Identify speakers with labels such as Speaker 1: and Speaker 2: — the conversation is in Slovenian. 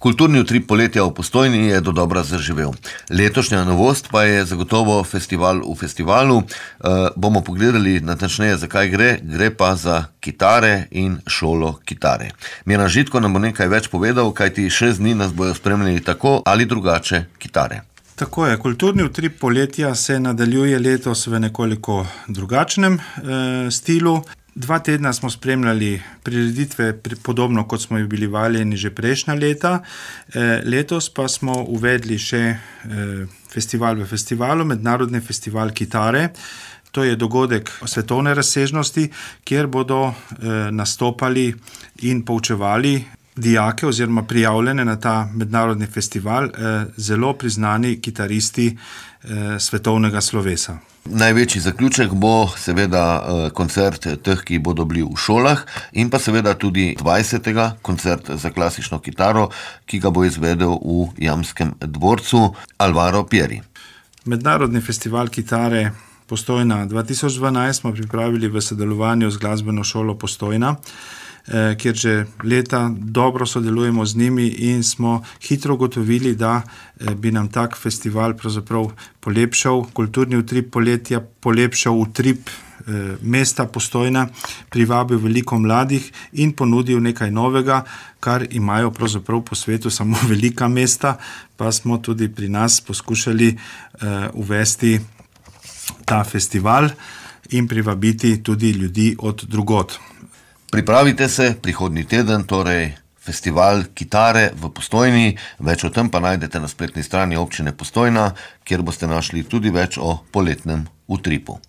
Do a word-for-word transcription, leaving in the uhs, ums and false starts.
Speaker 1: Kulturni utrip poletja v Postojni je dodobra zaživel. Letošnja novost pa je zagotovo festival v festivalu. E, bomo pogledali natančneje, zakaj gre. Gre pa za kitare in šolo kitare. Miran Žitko nam bo nekaj več povedal, kajti šest dni nas bojo spremljali tako ali drugače kitare.
Speaker 2: Tako je, kulturni utrip poletja se nadaljuje letos v nekoliko drugačnem e, stilu. Dva tedna smo spremljali prireditve podobno, kot smo jih bili valjeni že prejšnja leta. E, letos pa smo uvedli še e, festival v festivalu, mednarodni festival kitare. To je dogodek svetovne razsežnosti, kjer bodo e, nastopali in poučevali dijake oziroma prijavljene na ta mednarodni festival e, zelo priznani kitaristi e, svetovnega slovesa.
Speaker 1: Največji zaključek bo seveda koncert teh, ki bodo bili v šolah, in pa seveda tudi dvajsetega koncert za klasično kitaro, ki ga bo izvedel v Jamskem dvorcu Alvaro Pieri.
Speaker 2: Mednarodni festival kitare Postojna dva tisoč dvanajst smo pripravili v sodelovanju z glasbeno šolo Postojna, kjer že leta dobro sodelujemo z njimi in smo hitro ugotovili, da bi nam tak festival pravzaprav polepšal kulturni utrip poletja, polepšal utrip mesta Postojna, privabil veliko mladih in ponudil nekaj novega, kar imajo pravzaprav po svetu samo velika mesta, pa smo tudi pri nas poskušali uvesti ta festival in privabiti tudi ljudi od drugod.
Speaker 1: Pripravite se, prihodnji teden, torej festival kitare v Postojni. Več o tem pa najdete na spletni strani občine Postojna, kjer boste našli tudi več o poletnem utripu.